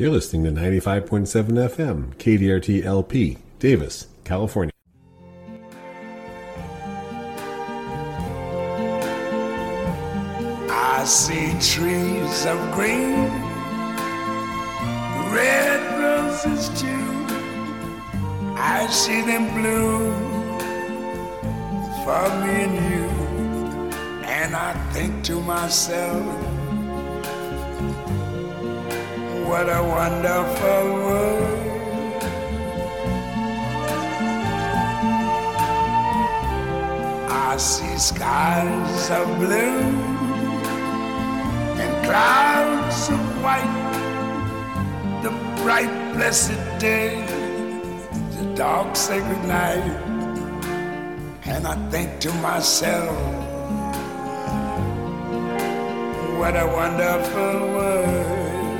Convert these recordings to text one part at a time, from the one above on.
You're listening to 95.7 FM, KDRT LP, Davis, California. I see trees of green, red roses too. I see them bloom for me and you. And I think to myself, what a wonderful world. I see skies of blue and clouds of white, the bright blessed day, the dark sacred night. And I think to myself, what a wonderful world.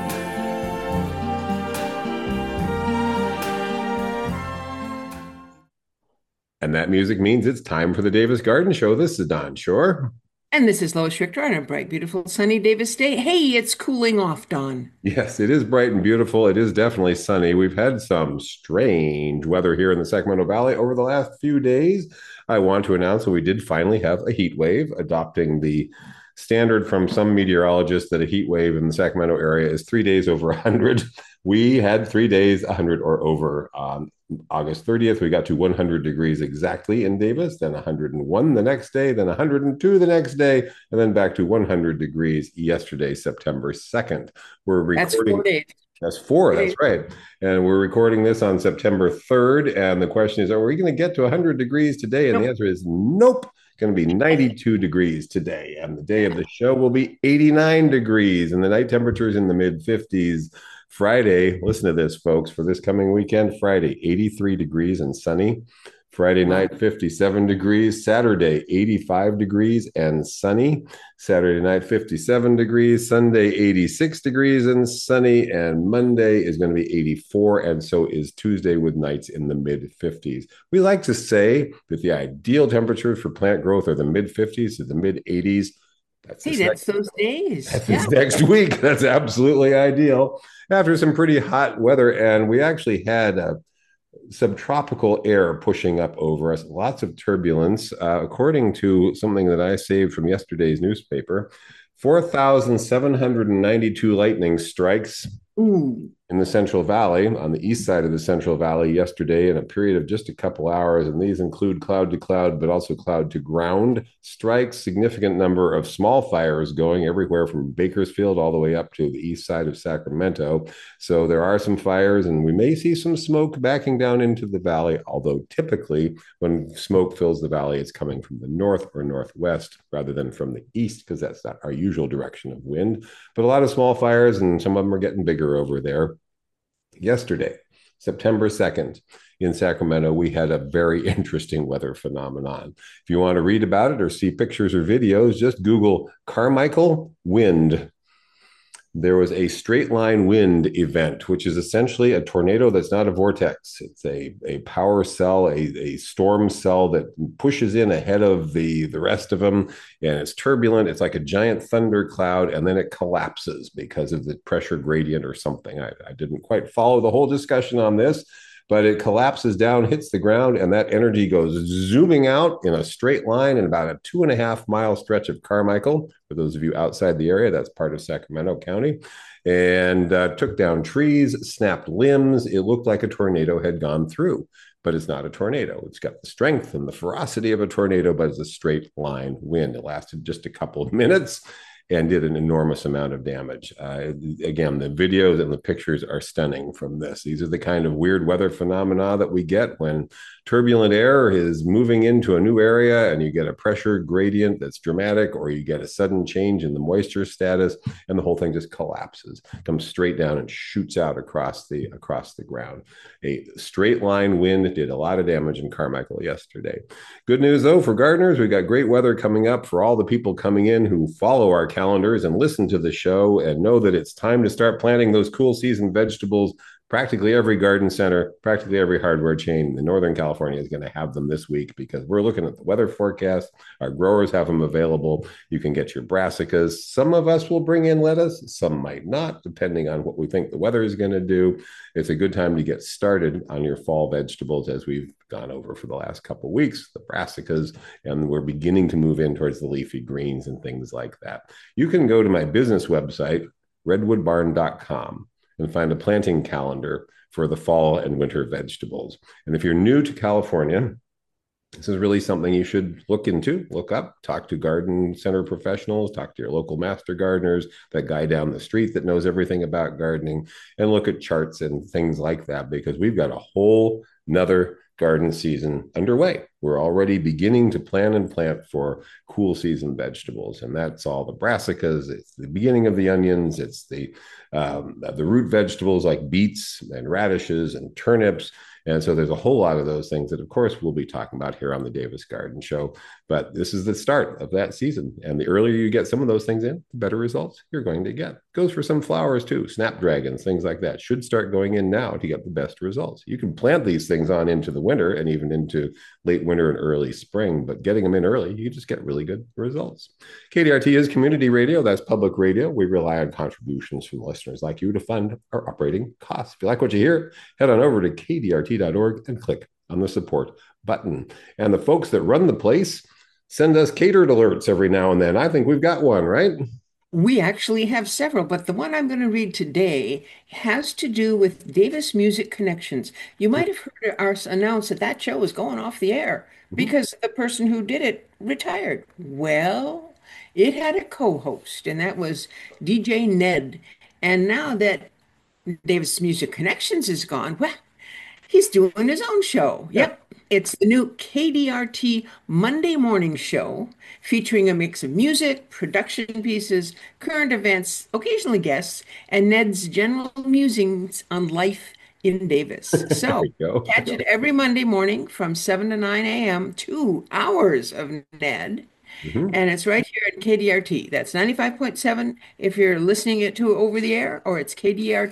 And that music means it's time for the Davis Garden Show. This is Don Shore. And this is Lois Richter on a bright, beautiful, sunny Davis day. Hey, it's cooling off, Don. Yes, it is bright and beautiful. It is definitely sunny. We've had some strange weather here in the Sacramento Valley over the last few days. I want to announce that we did finally have a heat wave, adopting the standard from some meteorologists that a heat wave in the Sacramento area is 3 days over 100. We had 3 days 100 or over. August 30th, we got to 100 degrees exactly in Davis, then 101 the next day, then 102 the next day, and then back to 100 degrees yesterday, September 2nd. We're recording. That's 4 days. That's four, that's right. And we're recording this on September 3rd. And the question is, are we going to get to 100 degrees today? And the answer is nope. It's going to be 92 degrees today. And the day of the show will be 89 degrees. And the night temperature is in the mid 50s. Friday, listen to this, folks, for this coming weekend, Friday, 83 degrees and sunny. Friday night, 57 degrees. Saturday, 85 degrees and sunny. Saturday night, 57 degrees. Sunday, 86 degrees and sunny. And Monday is going to be 84. And so is Tuesday with nights in the mid 50s. We like to say that the ideal temperatures for plant growth are the mid 50s to the mid 80s. That's those days. That's this next week. That's absolutely ideal. After some pretty hot weather, and we actually had subtropical air pushing up over us, lots of turbulence. According to something that I saved from yesterday's newspaper, 4,792 lightning strikes in the Central Valley, on the east side of the Central Valley yesterday in a period of just a couple hours. And these include cloud to cloud, but also cloud to ground strikes, significant number of small fires going everywhere from Bakersfield all the way up to the east side of Sacramento. So there are some fires, and we may see some smoke backing down into the valley, although typically when smoke fills the valley, it's coming from the north or northwest rather than from the east, because that's not our usual direction of wind. But a lot of small fires, and some of them are getting bigger over there. Yesterday, September 2nd, in Sacramento, we had a very interesting weather phenomenon. If you want to read about it or see pictures or videos, just Google Carmichael wind. There was a straight line wind event, which is essentially a tornado that's not a vortex. It's a power cell, a storm cell that pushes in ahead of the rest of them, and it's turbulent. It's like a giant thunder cloud, and then it collapses because of the pressure gradient or something. I didn't quite follow the whole discussion on this, but it collapses down, hits the ground, and that energy goes zooming out in a straight line in about a 2.5 mile stretch of Carmichael. For those of you outside the area, that's part of Sacramento County, and took down trees, snapped limbs. It looked like a tornado had gone through, but it's not a tornado. It's got the strength and the ferocity of a tornado, but it's a straight line wind. It lasted just a couple of minutes and did an enormous amount of damage. Again, the videos and the pictures are stunning from this. These are the kind of weird weather phenomena that we get when turbulent air is moving into a new area and you get a pressure gradient that's dramatic, or you get a sudden change in the moisture status, and the whole thing just collapses, comes straight down and shoots out across the ground. A straight line wind did a lot of damage in Carmichael yesterday. Good news, though, for gardeners. We got great weather coming up for all the people coming in who follow our calendars and listen to the show and know that it's time to start planting those cool season vegetables, practically every garden center, practically every hardware chain in Northern California is going to have them this week because we're looking at the weather forecast. Our growers have them available. You can get your brassicas. Some of us will bring in lettuce, some might not, depending on what we think the weather is going to do. It's a good time to get started on your fall vegetables as we've gone over for the last couple of weeks, the brassicas, and we're beginning to move in towards the leafy greens and things like that. You can go to my business website, redwoodbarn.com, and find a planting calendar for the fall and winter vegetables. And if you're new to California, this is really something you should look into, look up, talk to garden center professionals, talk to your local master gardeners, that guy down the street that knows everything about gardening, and look at charts and things like that, because we've got a whole nother garden season underway. We're already beginning to plan and plant for cool season vegetables, and that's all the brassicas. It's the beginning of the onions. It's the root vegetables like beets and radishes and turnips. And so there's a whole lot of those things that, of course, we'll be talking about here on the Davis Garden Show. But this is the start of that season. And the earlier you get some of those things in, the better results you're going to get. Goes for some flowers too, snapdragons, things like that. Should start going in now to get the best results. You can plant these things on into the winter and even into late winter and early spring, but getting them in early, you just get really good results. KDRT is community radio. That's public radio. We rely on contributions from listeners like you to fund our operating costs. If you like what you hear, head on over to kdrt.org and click on the support button. And the folks that run the place send us catered alerts every now and then. I think we've got one, right? We actually have several, but the one I'm going to read today has to do with Davis Music Connections. You might have heard us announce that that show was going off the air because the person who did it retired. Well, it had a co-host, and that was DJ Ned. And now that Davis Music Connections is gone, well, he's doing his own show. Yep. It's the new KDRT Monday morning show featuring a mix of music, production pieces, current events, occasionally guests, and Ned's general musings on life in Davis. So catch it every Monday morning from 7 to 9 a.m., 2 hours of Ned. And it's right here at KDRT. That's 95.7 if you're listening it to over the air, or it's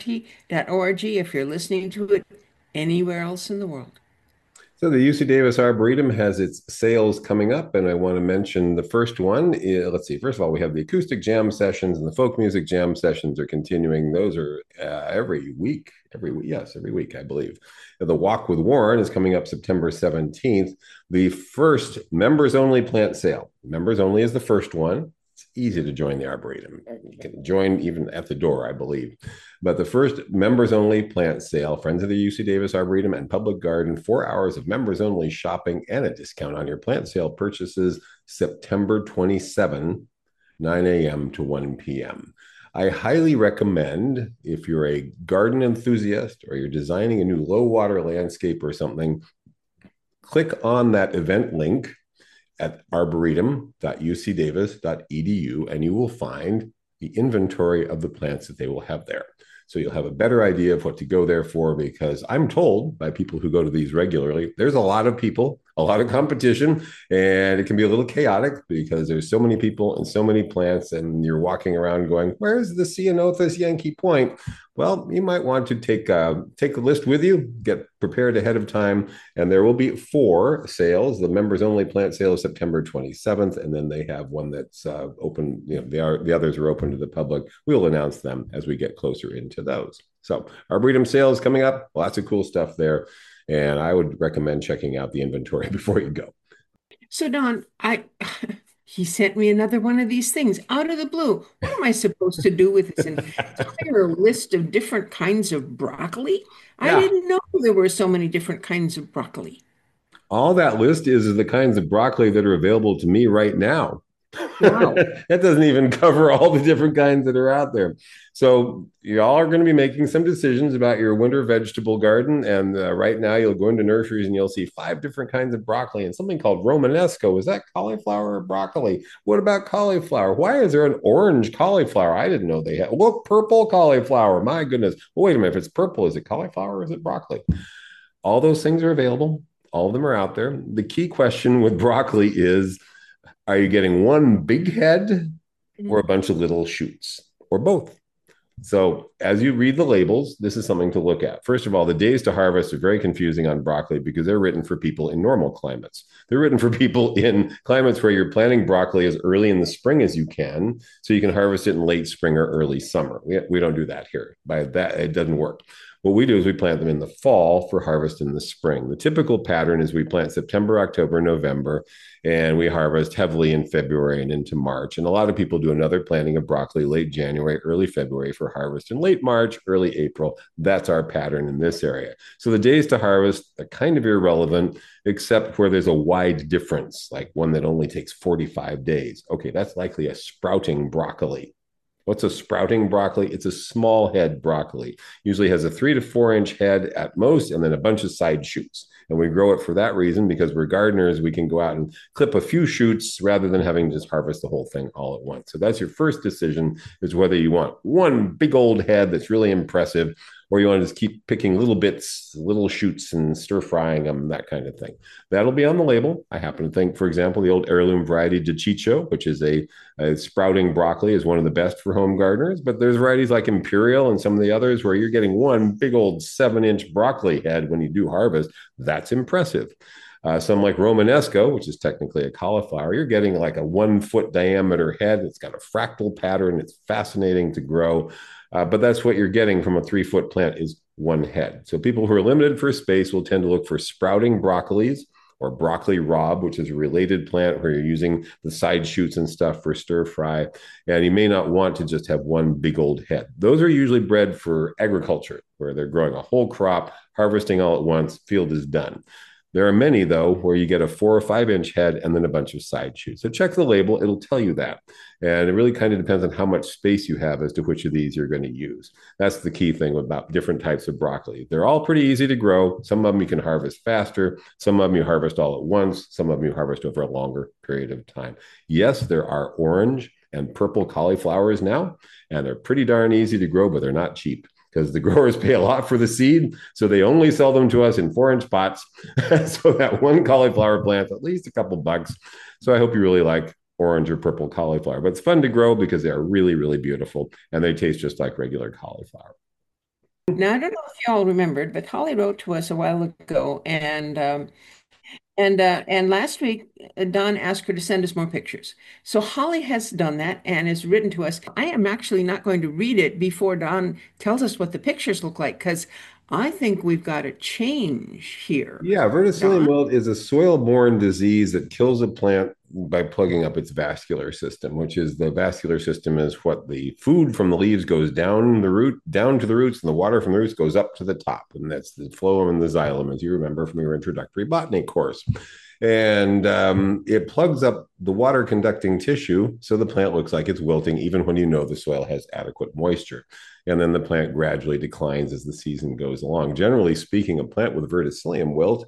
kdrt.org if you're listening to it anywhere else in the world. So the UC Davis Arboretum has its sales coming up, and I want to mention the first one. Let's see. First of all, we have the acoustic jam sessions, and the folk music jam sessions are continuing. Those are every week. Every week, I believe. The Walk with Warren is coming up September 17th. The first members-only plant sale. Members only is the first one. It's easy to join the Arboretum. You can join even at the door, I believe. But the first members-only plant sale, Friends of the UC Davis Arboretum and Public Garden, 4 hours of members-only shopping and a discount on your plant sale purchases, September 27, 9 a.m. to 1 p.m. I highly recommend, if you're a garden enthusiast or you're designing a new low-water landscape or something, click on that event link at arboretum.ucdavis.edu, and you will find the inventory of the plants that they will have there. So you'll have a better idea of what to go there for, because I'm told by people who go to these regularly, there's a lot of people, a lot of competition, and it can be a little chaotic because there's so many people and so many plants, and you're walking around going, where's the Ceanothus Yankee Point? Well, you might want to take a list with you, get prepared ahead of time, and there will be 4 sales. The members only plant sale is September 27th, and then they have one that's open. The others are open to the public. We'll announce them as we get closer into those. So Arboretum sales coming up, lots of cool stuff there, and I would recommend checking out the inventory before you go. So Don, he sent me another one of these things out of the blue. What am I supposed to do with this entire list of different kinds of broccoli? Yeah. I didn't know there were so many different kinds of broccoli. All that list is the kinds of broccoli that are available to me right now. Wow. That doesn't even cover all the different kinds that are out there. So y'all are going to be making some decisions about your winter vegetable garden. And right now you'll go into nurseries and you'll see 5 different kinds of broccoli and something called Romanesco. Is that cauliflower or broccoli? What about cauliflower? Why is there an orange cauliflower? I didn't know they had. Look, purple cauliflower. My goodness. Well, wait a minute. If it's purple, is it cauliflower or is it broccoli? All those things are available. All of them are out there. The key question with broccoli is, are you getting one big head or a bunch of little shoots or both? So as you read the labels, this is something to look at. First of all, the days to harvest are very confusing on broccoli because they're written for people in normal climates. They're written for people in climates where you're planting broccoli as early in the spring as you can, so you can harvest it in late spring or early summer. We don't do that here. By that, it doesn't work. What we do is we plant them in the fall for harvest in the spring. The typical pattern is we plant September, October, November, and we harvest heavily in February and into March. And a lot of people do another planting of broccoli late January, early February for harvest in late March, early April. That's our pattern in this area. So the days to harvest are kind of irrelevant, except where there's a wide difference, like one that only takes 45 days. Okay, that's likely a sprouting broccoli. What's a sprouting broccoli? It's a small head broccoli. Usually has a 3 to 4 inch head at most, and then a bunch of side shoots. And we grow it for that reason because we're gardeners. We can go out and clip a few shoots rather than having to just harvest the whole thing all at once. So that's your first decision, is whether you want one big old head that's really impressive, or you want to just keep picking little bits, little shoots, and stir frying them, that kind of thing. That'll be on the label. I happen to think, for example, the old heirloom variety de Chicho, which is a sprouting broccoli, is one of the best for home gardeners. But there's varieties like Imperial and some of the others where you're getting one big old 7-inch broccoli head when you do harvest. That's impressive. Some like Romanesco, which is technically a cauliflower, you're getting like a 1-foot diameter head. It's got a fractal pattern. It's fascinating to grow. But that's what you're getting from a 3-foot plant, is one head. So people who are limited for space will tend to look for sprouting broccolis, or broccoli rabe, which is a related plant where you're using the side shoots and stuff for stir fry. And you may not want to just have one big old head. Those are usually bred for agriculture, where they're growing a whole crop, harvesting all at once, field is done. There are many, though, where you get a 4 or 5-inch head and then a bunch of side shoots. So check the label. It'll tell you that. And it really kind of depends on how much space you have as to which of these you're going to use. That's the key thing about different types of broccoli. They're all pretty easy to grow. Some of them you can harvest faster. Some of them you harvest all at once. Some of them you harvest over a longer period of time. Yes, there are orange and purple cauliflowers now, and they're pretty darn easy to grow, but they're not cheap, because the growers pay a lot for the seed. So they only sell them to us in 4-inch pots. So that one cauliflower plant's at least a couple bucks. So I hope you really like orange or purple cauliflower. But it's fun to grow because they are really, really beautiful, and they taste just like regular cauliflower. Now, I don't know if y'all remembered, but Holly wrote to us a while ago, and last week, Don asked her to send us more pictures. So Holly has done that and has written to us. I am actually not going to read it before Don tells us what the pictures look like, because I think we've got a change here. Yeah, verticillium wilt is a soil-borne disease that kills a plant by plugging up its vascular system, which is, the vascular system is what the food from the leaves goes down the root, down to the roots, and the water from the roots goes up to the top. And that's the phloem and the xylem, as you remember from your introductory botany course. And it plugs up the water conducting tissue, so the plant looks like it's wilting, even when you know the soil has adequate moisture. And then the plant gradually declines as the season goes along. Generally speaking, a plant with verticillium wilt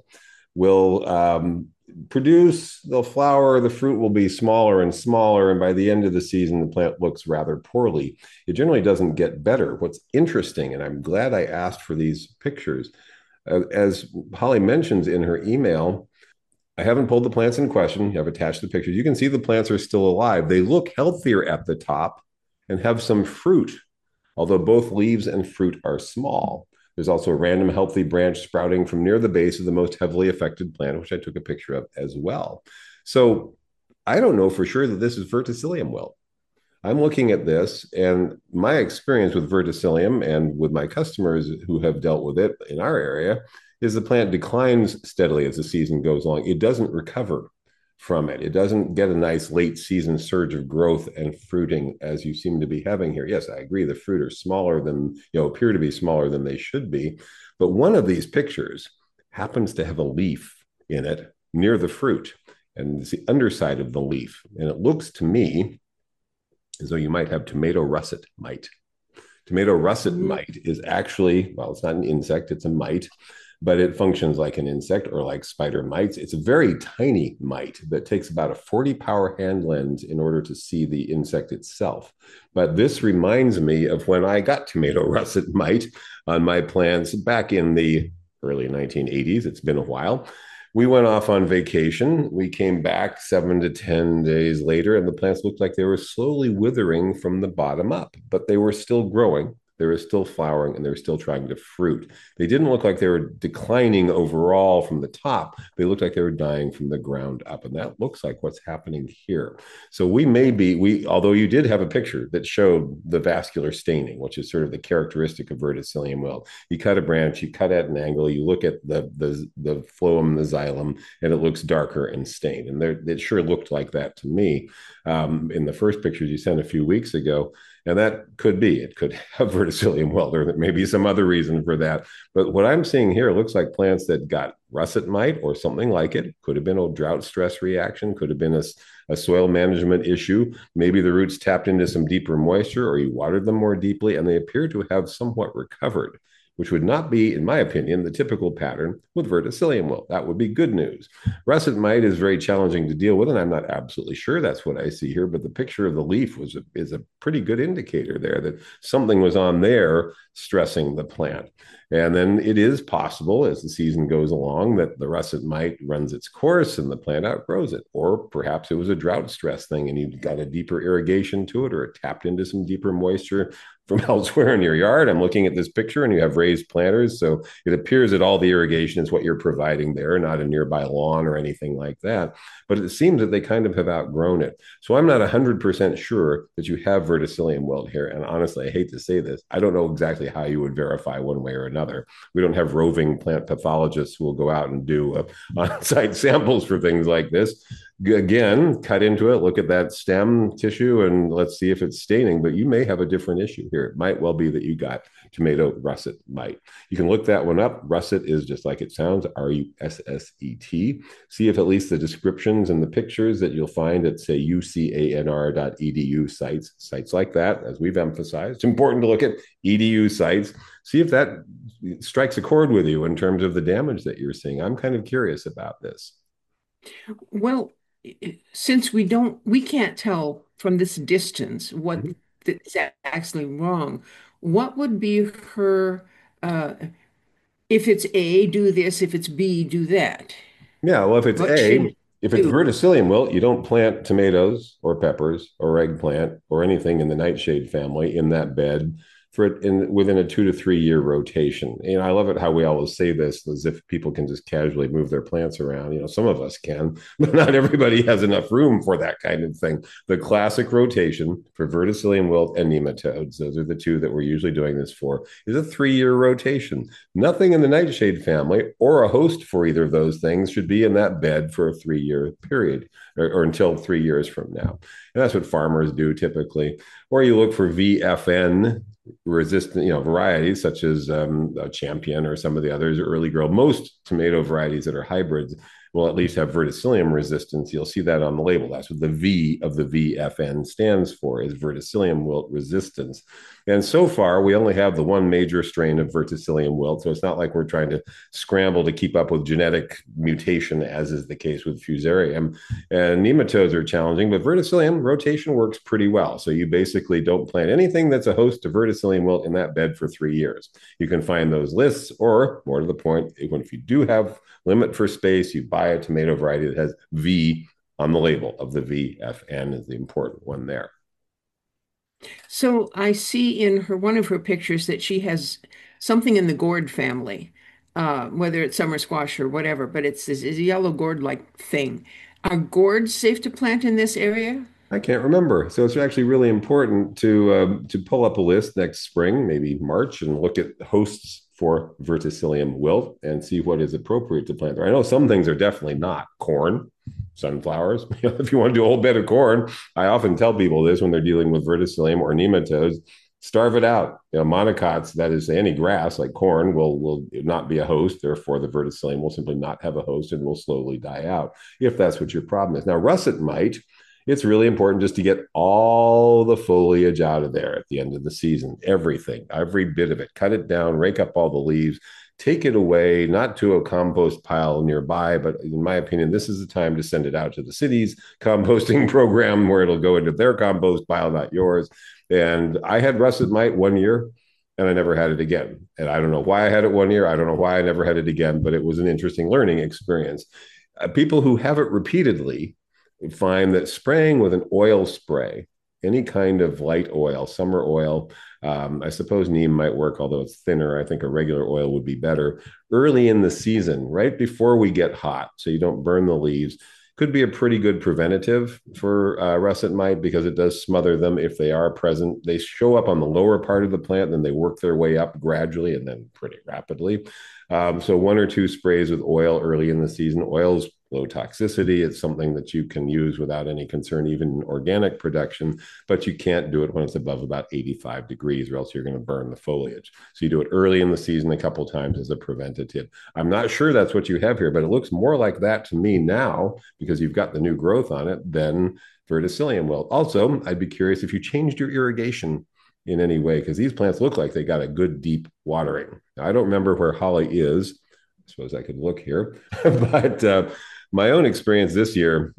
will produce the flower, the fruit will be smaller and smaller, and by the end of the season, the plant looks rather poorly. It generally doesn't get better. What's interesting, and I'm glad I asked for these pictures, as Holly mentions in her email, I haven't pulled the plants in question. I've attached the pictures. You can see the plants are still alive. They look healthier at the top and have some fruit, although both leaves and fruit are small. There's also a random healthy branch sprouting from near the base of the most heavily affected plant, which I took a picture of as well. So I don't know for sure that this is verticillium wilt. I'm looking at this, and my experience with verticillium and with my customers who have dealt with it in our area is the plant declines steadily as the season goes along. It doesn't recover from it. It doesn't get a nice late season surge of growth and fruiting as you seem to be having here. Yes, I agree. The fruit are smaller than, appear to be smaller than they should be. But one of these pictures happens to have a leaf in it near the fruit, and it's the underside of the leaf. And it looks to me as though you might have tomato russet mite. Tomato russet mite is actually, well, it's not an insect, it's a mite, but it functions like an insect or like spider mites. It's a very tiny mite that takes about a 40 power hand lens in order to see the insect itself. But this reminds me of when I got tomato russet mite on my plants back in the early 1980s. It's been a while. We went off on vacation. We came back 7 to 10 days later, and the plants looked like they were slowly withering from the bottom up, but they were still growing. They were still flowering and they were still trying to fruit. They didn't look like they were declining overall from the top. They looked like they were dying from the ground up. And that looks like what's happening here. So although you did have a picture that showed the vascular staining, which is sort of the characteristic of verticillium wilt. You cut a branch, you cut at an angle, you look at the phloem, the xylem, and it looks darker and stained. And it sure looked like that to me in the first pictures you sent a few weeks ago. And that could be, it could have verticillium wilt, or there may be some other reason for that. But what I'm seeing here looks like plants that got russet mite or something like it. Could have been a drought stress reaction, could have been a soil management issue. Maybe the roots tapped into some deeper moisture, or you watered them more deeply, and they appear to have somewhat recovered, which would not be, in my opinion, the typical pattern with verticillium wilt. That would be good news. Russet mite is very challenging to deal with, and I'm not absolutely sure that's what I see here, but the picture of the leaf is a pretty good indicator there that something was on there stressing the plant. And then it is possible as the season goes along that the russet mite runs its course and the plant outgrows it. Or perhaps it was a drought stress thing and you got a deeper irrigation to it, or it tapped into some deeper moisture from elsewhere in your yard. I'm looking at this picture and you have raised planters. So it appears that all the irrigation is what you're providing there, not a nearby lawn or anything like that. But it seems that they kind of have outgrown it. So I'm not 100% sure that you have verticillium wilt here. And honestly, I hate to say this, I don't know exactly how you would verify one way or another. We don't have roving plant pathologists who will go out and do on-site samples for things like this. Again, cut into it, look at that stem tissue, and let's see if it's staining. But you may have a different issue here. It might well be that you got tomato russet mite. You can look that one up. Russet is just like it sounds, RUSSET. See if at least the descriptions and the pictures that you'll find at, say, ucanr.edu sites like that, as we've emphasized. It's important to look at edu sites. See if that strikes a chord with you in terms of the damage that you're seeing. I'm kind of curious about this. Well, since we can't tell from this distance what is actually wrong, what would be her, if it's A, do this, if it's B, do that? Yeah, well, if it's What A, should if it's you do? verticillium wilt, you don't plant tomatoes or peppers or eggplant or anything in the nightshade family in that bed within a 2 to 3 year rotation. I love it how we always say this as if people can just casually move their plants around. Some of us can, but not everybody has enough room for that kind of thing. The classic rotation for verticillium wilt and nematodes, those are the two that we're usually doing this for, is a 3 year rotation. Nothing in the nightshade family or a host for either of those things should be in that bed for a 3 year period or until 3 years from now. And that's what farmers do typically. Or you look for VFN resistant, varieties such as Champion or some of the others, early grow. Most tomato varieties that are hybrids will at least have verticillium resistance. You'll see that on the label. That's what the V of the VFN stands for, is verticillium wilt resistance. And so far, we only have the one major strain of verticillium wilt. So it's not like we're trying to scramble to keep up with genetic mutation, as is the case with Fusarium. And nematodes are challenging, but verticillium rotation works pretty well. So you basically don't plant anything that's a host to verticillium wilt in that bed for 3 years. You can find those lists, or more to the point, if you do have limit for space, you buy a tomato variety that has V on the label of the VFN is the important one there. So I see in one of her pictures that she has something in the gourd family, whether it's summer squash or whatever, but it's this is a yellow gourd-like thing. Are gourds safe to plant in this area? I can't remember. So it's actually really important to pull up a list next spring, maybe March, and look at hosts for verticillium wilt and see what is appropriate to plant there. I know some things are definitely not. Corn, sunflowers. If you want to do a whole bed of corn, I often tell people this when they're dealing with verticillium or nematodes, starve it out. Monocots, that is any grass like corn, will not be a host. Therefore, the verticillium will simply not have a host and will slowly die out if that's what your problem is. Now, russet mite, it's really important just to get all the foliage out of there at the end of the season. Everything, every bit of it. Cut it down, rake up all the leaves, take it away, not to a compost pile nearby, but in my opinion, this is the time to send it out to the city's composting program where it'll go into their compost pile, not yours. And I had russet mite 1 year and I never had it again. And I don't know why I had it 1 year. I don't know why I never had it again, but it was an interesting learning experience. People who have it repeatedly find that spraying with an oil spray any kind of light oil, summer oil. I suppose neem might work, although it's thinner. I think a regular oil would be better early in the season, right before we get hot, so you don't burn the leaves. Could be a pretty good preventative for russet mite because it does smother them if they are present. They show up on the lower part of the plant, then they work their way up gradually and then pretty rapidly. So one or two sprays with oil early in the season. Oil's low toxicity. It's something that you can use without any concern, even in organic production, but you can't do it when it's above about 85 degrees or else you're going to burn the foliage. So you do it early in the season a couple times as a preventative. I'm not sure that's what you have here, but it looks more like that to me now because you've got the new growth on it than verticillium wilt. Also, I'd be curious if you changed your irrigation in any way, because these plants look like they got a good deep watering. Now, I don't remember where holly is. I suppose I could look here, but my own experience this year,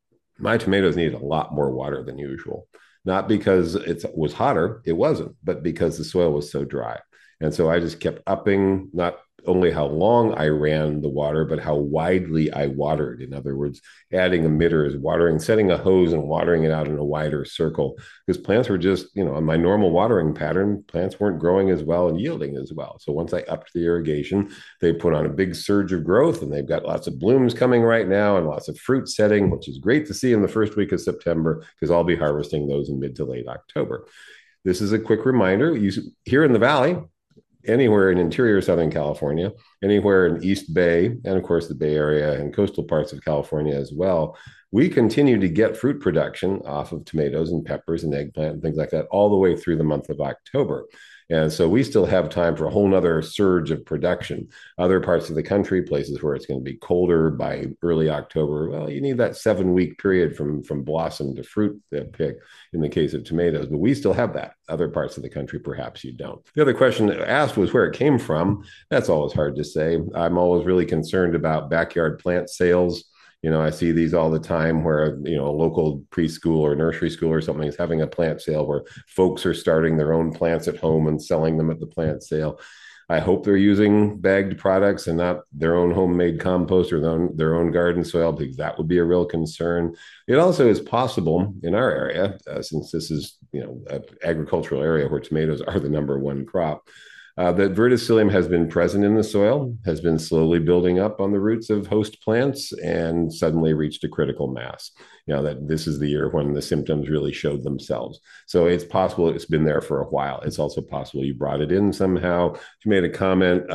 my tomatoes needed a lot more water than usual. Not because it was hotter, it wasn't, but because the soil was so dry. And so I just kept upping, not only how long I ran the water, but how widely I watered. In other words, adding emitters, watering, setting a hose and watering it out in a wider circle, because plants were just, on my normal watering pattern, plants weren't growing as well and yielding as well. So once I upped the irrigation, they put on a big surge of growth and they've got lots of blooms coming right now and lots of fruit setting, which is great to see in the first week of September, because I'll be harvesting those in mid to late October. This is a quick reminder. Here in the Valley, anywhere in interior Southern California, anywhere in East Bay, and of course the Bay Area and coastal parts of California as well, we continue to get fruit production off of tomatoes and peppers and eggplant and things like that all the way through the month of October. And so we still have time for a whole nother surge of production. Other parts of the country, places where it's going to be colder by early October, well, you need that 7-week period from blossom to fruit pick in the case of tomatoes. But we still have that. Other parts of the country, perhaps you don't. The other question asked was where it came from. That's always hard to say. I'm always really concerned about backyard plant sales. I see these all the time where, a local preschool or nursery school or something is having a plant sale where folks are starting their own plants at home and selling them at the plant sale. I hope they're using bagged products and not their own homemade compost or their own garden soil, because that would be a real concern. It also is possible in our area, since this is, an agricultural area where tomatoes are the number one crop, that verticillium has been present in the soil, has been slowly building up on the roots of host plants, and suddenly reached a critical mass. That this is the year when the symptoms really showed themselves. So it's possible it's been there for a while. It's also possible you brought it in somehow. You made a comment.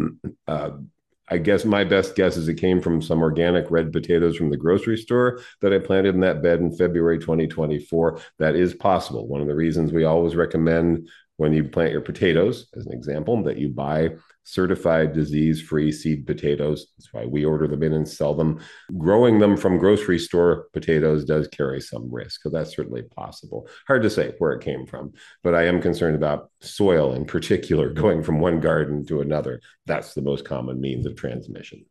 I guess my best guess is it came from some organic red potatoes from the grocery store that I planted in that bed in February 2024. That is possible. One of the reasons we always recommend when you plant your potatoes, as an example, that you buy certified disease-free seed potatoes. That's why we order them in and sell them. Growing them from grocery store potatoes does carry some risk, so that's certainly possible. Hard to say where it came from, but I am concerned about soil in particular going from one garden to another. That's the most common means of transmission.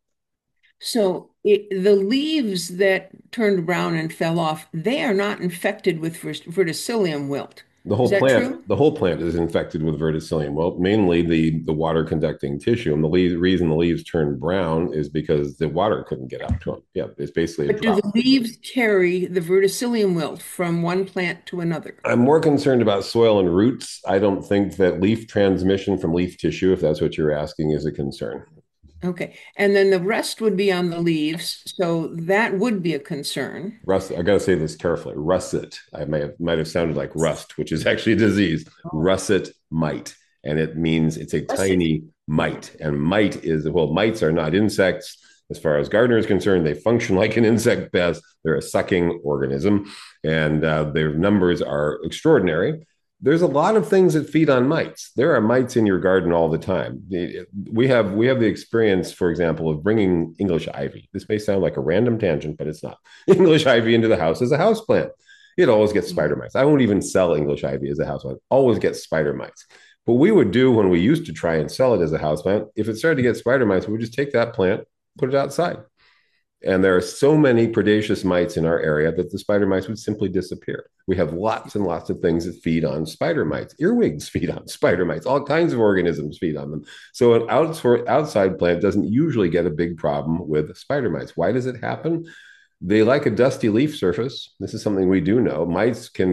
So the leaves that turned brown and fell off, they are not infected with verticillium wilt. The whole plant is infected with verticillium wilt, mainly the water conducting tissue. And the reason the leaves turn brown is because the water couldn't get up to them. Yeah, it's basically But do the leaves carry the verticillium wilt from one plant to another? I'm more concerned about soil and roots. I don't think that leaf transmission from leaf tissue, if that's what you're asking, is a concern. Okay. And then the rest would be on the leaves. So that would be a concern. Rust, I got to say this carefully. Russet. I might have sounded like rust, which is actually a disease. Russet mite. And it means it's a tiny mite. And mites are not insects. As far as gardener is concerned, they function like an insect pest. They're a sucking organism. And their numbers are extraordinary. There's a lot of things that feed on mites. There are mites in your garden all the time. We have the experience, for example, of bringing English ivy. This may sound like a random tangent, but it's not. English ivy into the house as a houseplant. It always gets spider mites. I won't even sell English ivy as a houseplant. Always gets spider mites. What we would do when we used to try and sell it as a houseplant, if it started to get spider mites, we would just take that plant, put it outside. And there are so many predaceous mites in our area that the spider mites would simply disappear. We have lots and lots of things that feed on spider mites. Earwigs feed on spider mites. All kinds of organisms feed on them. So an outside plant doesn't usually get a big problem with spider mites. Why does it happen? They like a dusty leaf surface. This is something we do know. Mites can get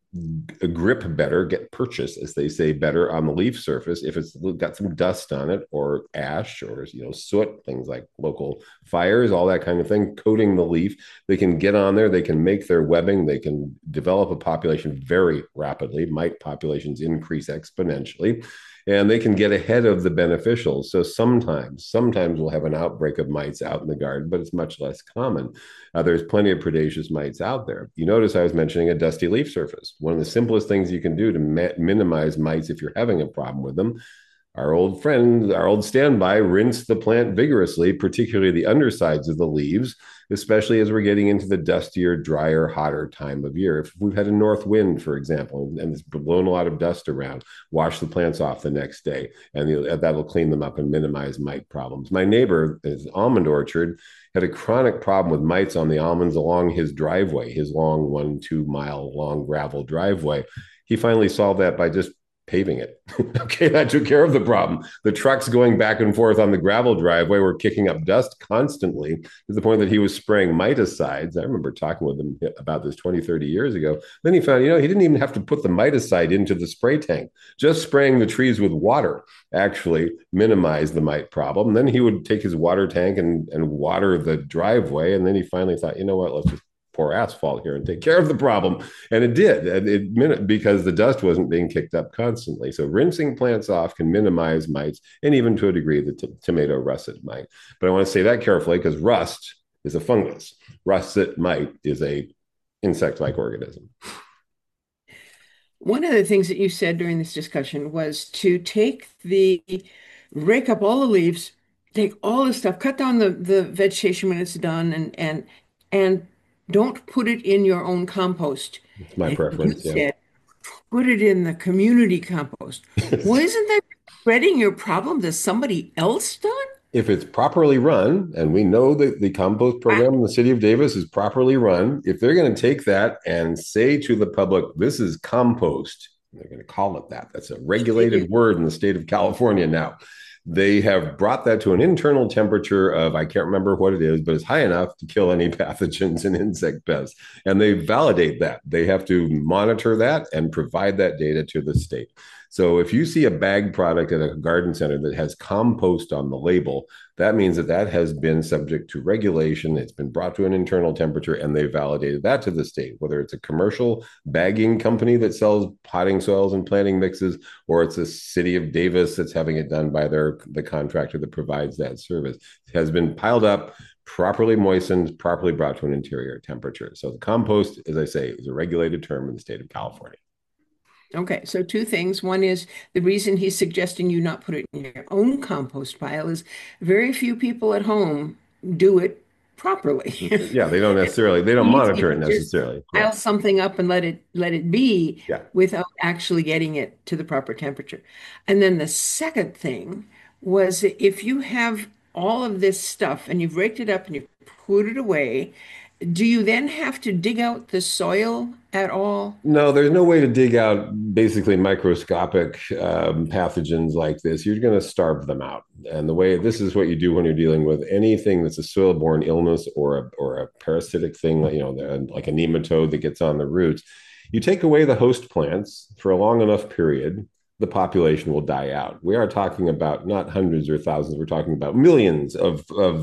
grip better, get purchase, as they say, better on the leaf surface if it's got some dust on it or ash or soot, things like local fires, all that kind of thing, coating the leaf. They can get on there, they can make their webbing, they can develop a population very rapidly. Mite populations increase exponentially, and they can get ahead of the beneficials. So sometimes we'll have an outbreak of mites out in the garden, but it's much less common. There's plenty of predaceous mites out there. You notice I was mentioning a dusty leaf surface. One of the simplest things you can do to minimize mites if you're having a problem with them, our old friend, our old standby, rinse the plant vigorously, particularly the undersides of the leaves, especially as we're getting into the dustier, drier, hotter time of year. If we've had a north wind, for example, and it's blown a lot of dust around, wash the plants off the next day, and that'll clean them up and minimize mite problems. My neighbor, his almond orchard, had a chronic problem with mites on the almonds along his driveway, his long 1-2 mile long gravel driveway. He finally solved that by just paving it. Okay, that took care of the problem. The trucks going back and forth on the gravel driveway were kicking up dust constantly to the point that he was spraying miticides. I remember talking with him about this 20, 30 years ago. Then he found, he didn't even have to put the miticide into the spray tank. Just spraying the trees with water actually minimized the mite problem. And then he would take his water tank and water the driveway. And then he finally thought, let's just pour asphalt here and take care of the problem. And it did, because the dust wasn't being kicked up constantly. So rinsing plants off can minimize mites, and even to a degree, the tomato russet mite. But I want to say that carefully, because rust is a fungus. Russet mite is a insect-like organism. One of the things that you said during this discussion was to rake up all the leaves, take all the stuff, cut down the vegetation when it's done, and don't put it in your own compost. It's my preference. You said, put it in the community compost. Well, isn't that spreading your problem to somebody else, Don? If it's properly run, and we know that the compost program in the city of Davis is properly run, if they're going to take that and say to the public, this is compost, they're going to call it that. That's a regulated word in the state of California now. They have brought that to an internal temperature of, I can't remember what it is, but it's high enough to kill any pathogens and insect pests. And they validate that. They have to monitor that and provide that data to the state. So if you see a bag product at a garden center that has compost on the label, that means that has been subject to regulation. It's been brought to an internal temperature, and they validated that to the state, whether it's a commercial bagging company that sells potting soils and planting mixes, or it's a city of Davis that's having it done by the contractor that provides that service. It has been piled up, properly moistened, properly brought to an interior temperature. So the compost, as I say, is a regulated term in the state of California. Okay, so two things. One is the reason he's suggesting you not put it in your own compost pile is very few people at home do it properly. Yeah, they don't monitor it necessarily. Pile something up and let it be without actually getting it to the proper temperature. And then the second thing was, if you have all of this stuff and you've raked it up and you've put it away, do you then have to dig out the soil at all? No, there's no way to dig out basically microscopic pathogens like this. You're going to starve them out. And this is what you do when you're dealing with anything that's a soil-borne illness or a parasitic thing, like a nematode that gets on the roots. You take away the host plants for a long enough period, the population will die out. We are talking about not hundreds or thousands. We're talking about millions of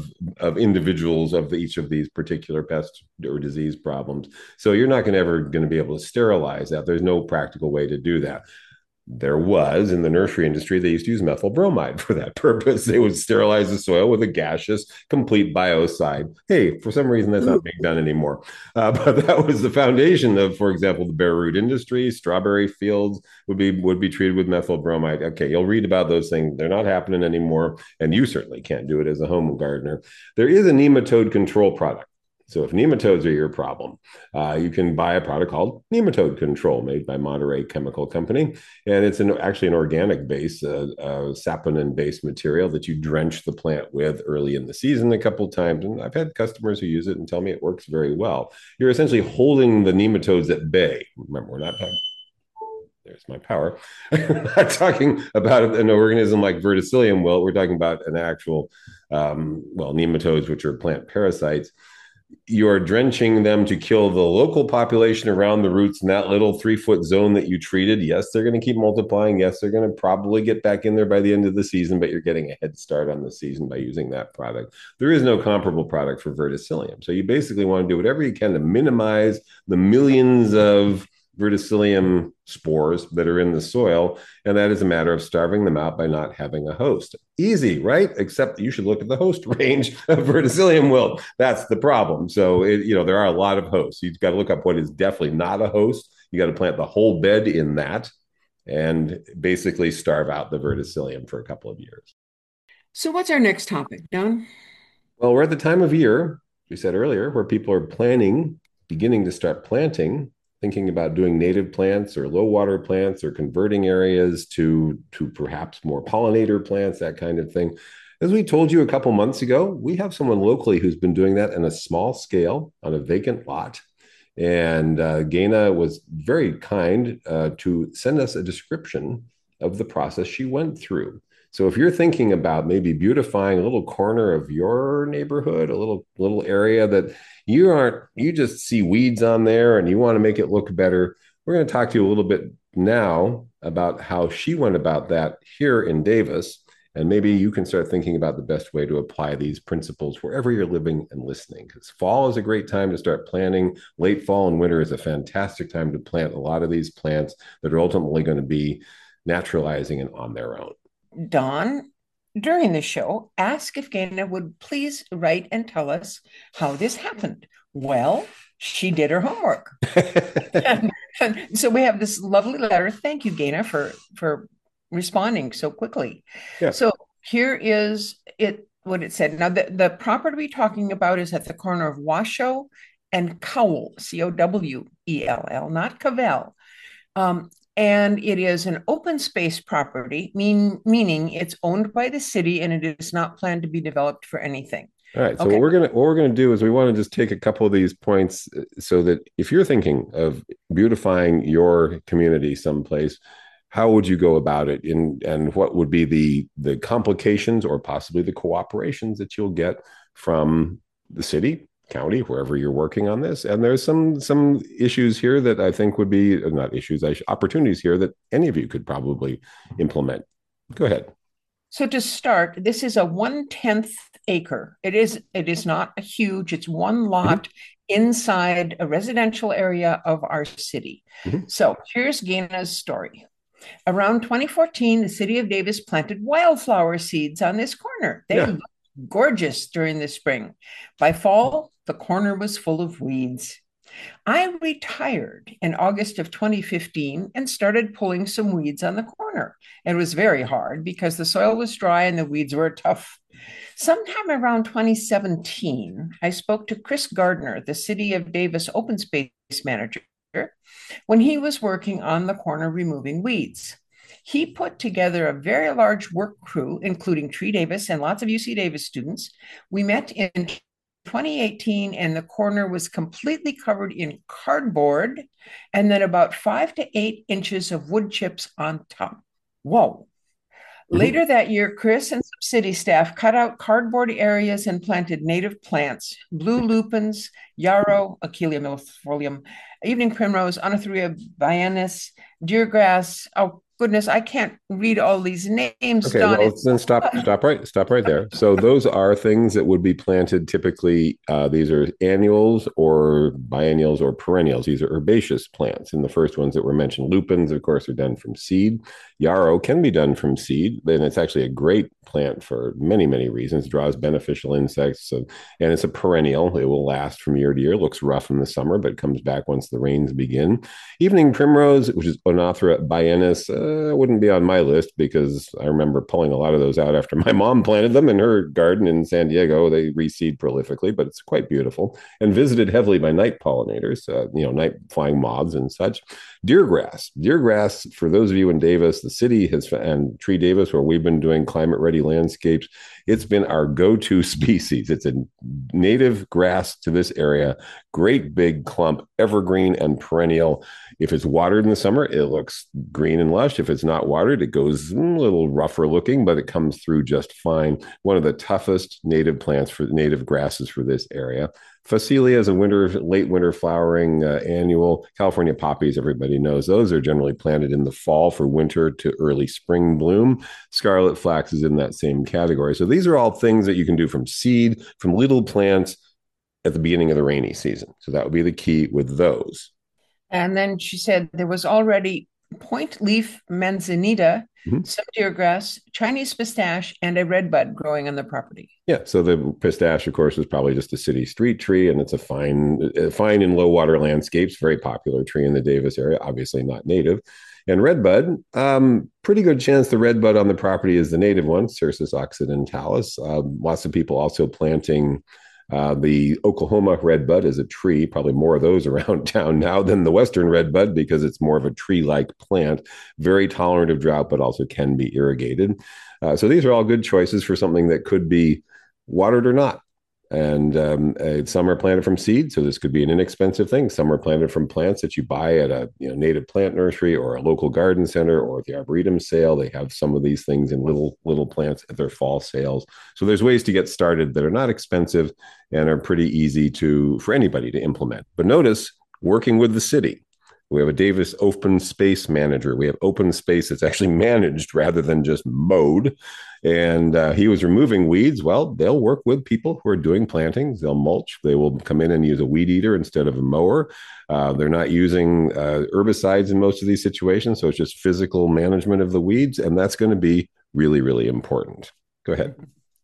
individuals of each of these particular pest or disease problems. So you're not ever going to be able to sterilize that. There's no practical way to do that. There was, in the nursery industry, they used to use methyl bromide for that purpose. They would sterilize the soil with a gaseous, complete biocide. Hey, for some reason, that's not being done anymore. But that was the foundation of, for example, the bare root industry. Strawberry fields would be treated with methyl bromide. Okay, you'll read about those things. They're not happening anymore, and you certainly can't do it as a home gardener. There is a nematode control product. So if nematodes are your problem, you can buy a product called Nematode Control, made by Monterey Chemical Company. And it's actually an organic base, saponin-based material that you drench the plant with early in the season a couple of times. And I've had customers who use it and tell me it works very well. You're essentially holding the nematodes at bay. Remember, we're not talking... There's my power. We're not talking about an organism like verticillium wilt. We're talking about an actual, nematodes, which are plant parasites. you're drenching them to kill the local population around the roots in that little 3-foot zone that you treated. Yes, they're going to keep multiplying. Yes, they're going to probably get back in there by the end of the season, but you're getting a head start on the season by using that product. There is no comparable product for verticillium. So you basically want to do whatever you can to minimize the millions of verticillium spores that are in the soil. And that is a matter of starving them out by not having a host. Easy, right? Except you should look at the host range of verticillium wilt. That's the problem. So, there are a lot of hosts. You've got to look up what is definitely not a host. You got to plant the whole bed in that and basically starve out the verticillium for a couple of years. So what's our next topic, Don? Well, we're at the time of year, we said earlier, where people are beginning to start planting, thinking about doing native plants or low water plants or converting areas to perhaps more pollinator plants, that kind of thing. As we told you a couple months ago, we have someone locally who's been doing that in a small scale on a vacant lot. And Gaina was very kind to send us a description of the process she went through. So if you're thinking about maybe beautifying a little corner of your neighborhood, a little area that you just see weeds on there and you want to make it look better, we're going to talk to you a little bit now about how she went about that here in Davis. And maybe you can start thinking about the best way to apply these principles wherever you're living and listening. Because fall is a great time to start planting. Late fall and winter is a fantastic time to plant a lot of these plants that are ultimately going to be naturalizing and on their own. Don, during the show, ask if Gaina would please write and tell us how this happened. Well, she did her homework. and so we have this lovely letter. Thank you, Gaina, for responding so quickly. Yeah. So here is what it said. Now, the property we're talking about is at the corner of Washoe and Cowell, Cowell, not Cavell. And it is an open space property, meaning it's owned by the city and it is not planned to be developed for anything. All right. So what we're gonna do is we want to just take a couple of these points so that if you're thinking of beautifying your community someplace, how would you go about it? And what would be the complications or possibly the cooperations that you'll get from the city, county, wherever you're working on this? And there's some issues here that I think would be not issues, opportunities here that any of you could probably implement. Go ahead. So to start, this is a 1/10 acre. It is not a huge. It's one lot inside a residential area of our city. So here's Gaina's story. Around 2014, the city of Davis planted wildflower seeds on this corner. They looked gorgeous during the spring. By fall, the corner was full of weeds. I retired in August of 2015 and started pulling some weeds on the corner. It was very hard because the soil was dry and the weeds were tough. Sometime around 2017, I spoke to Chris Gardner, the City of Davis open space manager, when he was working on the corner removing weeds. He put together a very large work crew, including Tree Davis and lots of UC Davis students. We met in 2018 and the corner was completely covered in cardboard and then about 5 to 8 inches of wood chips on top. Whoa. Later that year, Chris and some city staff cut out cardboard areas and planted native plants, blue lupins, yarrow, Achillea millefolium, evening primrose, Onothuria biennis, deergrass. Oh, goodness, I can't read all these names. Okay, Don, well, then stop right there. So those are things that would be planted typically. These are annuals or biennials or perennials. These are herbaceous plants. And the first ones that were mentioned, lupins, of course, are done from seed. Yarrow can be done from seed, and it's actually a great plant for many, many reasons. It draws beneficial insects, and it's a perennial. It will last from year to year. It looks rough in the summer, but it comes back once the rains begin. Evening primrose, which is Onothuria biennis, wouldn't be on my list because I remember pulling a lot of those out after my mom planted them in her garden in San Diego. They reseed prolifically, but it's quite beautiful and visited heavily by night pollinators, night flying moths and such. Deergrass, for those of you in Davis, the city has, and Tree Davis, where we've been doing climate ready landscapes, it's been our go-to species. It's a native grass to this area, great big clump, evergreen and perennial. If it's watered in the summer, it looks green and lush. if it's not watered. It goes a little rougher looking, but it comes through just fine. One of the toughest native plants for native grasses for this area. Phacelia is a late winter flowering annual. California poppies, everybody knows those are generally planted in the fall for winter to early spring bloom. Scarlet flax is in that same category. So these are all things that you can do from seed, from little plants at the beginning of the rainy season. So that would be the key with those. And then she said there was already point leaf manzanita, some deer grass, Chinese pistache, and a redbud growing on the property. Yeah, so the pistache, of course, is probably just a city street tree, and it's a fine in low water landscapes, very popular tree in the Davis area, obviously not native. And redbud, pretty good chance the redbud on the property is the native one, Cercis occidentalis. Lots of people also planting the Oklahoma redbud is a tree, probably more of those around town now than the Western redbud because it's more of a tree-like plant, very tolerant of drought, but also can be irrigated. So these are all good choices for something that could be watered or not. And some are planted from seed, so this could be an inexpensive thing. Some are planted from plants that you buy at a native plant nursery or a local garden center or at the Arboretum sale. They have some of these things in little plants at their fall sales. So there's ways to get started that are not expensive and are pretty easy for anybody to implement. But notice, working with the city. We have a Davis open space manager. We have open space that's actually managed rather than just mowed. And he was removing weeds. Well, they'll work with people who are doing plantings. They'll mulch. They will come in and use a weed eater instead of a mower. They're not using herbicides in most of these situations. So it's just physical management of the weeds. And that's going to be really, really important. Go ahead.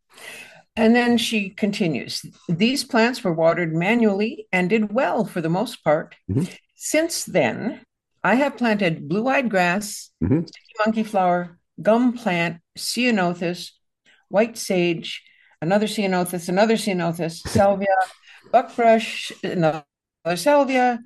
And then she continues, these plants were watered manually and did well for the most part. Since then, I have planted blue-eyed grass, sticky monkey flower, gum plant, ceanothus, white sage, another ceanothus, salvia, buckbrush, another salvia,